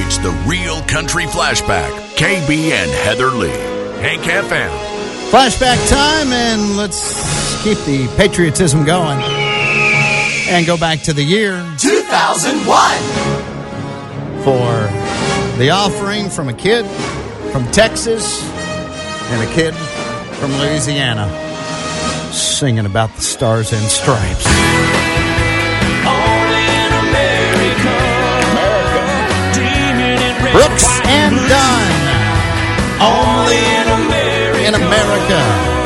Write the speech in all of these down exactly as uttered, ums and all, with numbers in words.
It's the Real Country Flashback. K B and Heather Lee. Hank F M. Flashback time, and let's keep the patriotism going. And go back to the year two thousand one. For the offering from a kid from Texas and a kid from Louisiana singing about the Stars and Stripes. Only in America. America. Brooks and Dunn. Only in America. In America.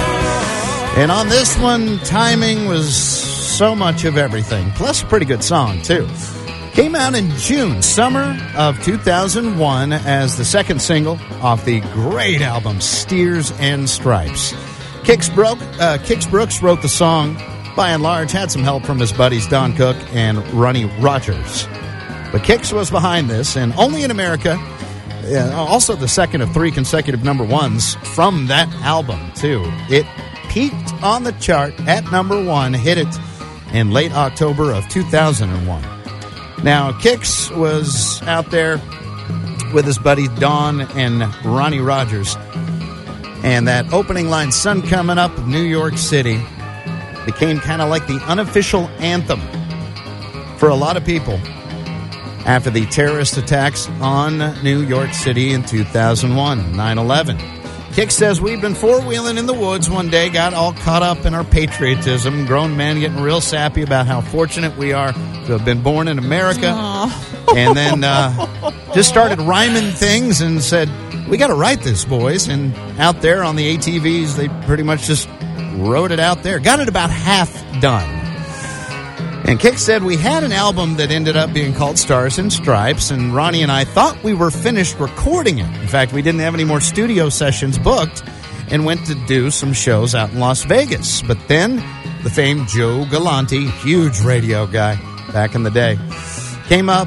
And on this one, timing was so much of everything. Plus a pretty good song, too. Came out in June, summer of two thousand one, as the second single off the great album Steers and Stripes. Kix, Broke, uh, Kix Brooks wrote the song, by and large, had some help from his buddies Don Cook and Ronnie Rogers. But Kix was behind this, and Only in America, uh, also the second of three consecutive number ones from that album, too. It peaked on the chart at number one, hit it in late October of two thousand one. Now, Kix was out there with his buddies Don and Ronnie Rogers. And that opening line, Sun Coming Up of New York City, became kind of like the unofficial anthem for a lot of people after the terrorist attacks on New York City in two thousand one, nine eleven. Kix says, we've been four-wheeling in the woods one day, got all caught up in our patriotism, grown men getting real sappy about how fortunate we are to have been born in America. Aww. And then uh, just started rhyming things and said, we got to write this, boys. And out there on the A T Vs, they pretty much just wrote it out there. Got it about half done. And Kix said, we had an album that ended up being called Stars and Stripes, and Ronnie and I thought we were finished recording it. In fact, we didn't have any more studio sessions booked and went to do some shows out in Las Vegas. But then the famed Joe Galante, huge radio guy back in the day, came up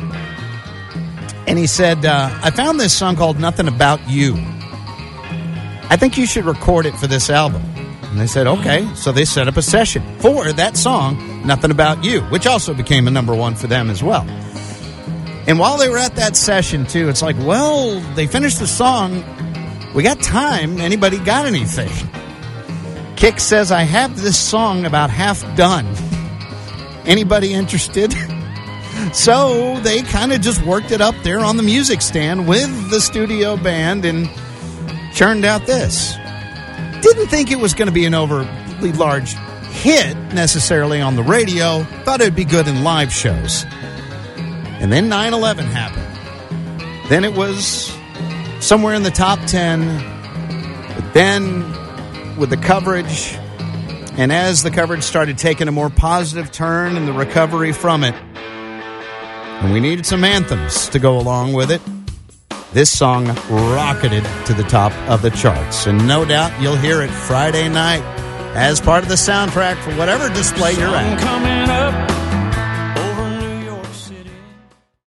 and he said, uh, I found this song called Nothing About You. I think you should record it for this album. And they said, okay. So they set up a session for that song, Nothing About You, which also became a number one for them as well. And while they were at that session, too, it's like, well, they finished the song. We got time. Anybody got anything? Kix says, I have this song about half done. Anybody interested? So they kind of just worked it up there on the music stand with the studio band and churned out this. Didn't think it was going to be an overly large hit necessarily on the radio. Thought it would be good in live shows. And then nine eleven happened. Then it was somewhere in the top ten. But then with the coverage, and as the coverage started taking a more positive turn and the recovery from it, and we needed some anthems to go along with it, this song rocketed to the top of the charts. And no doubt you'll hear it Friday night as part of the soundtrack for whatever display you're at. Coming up.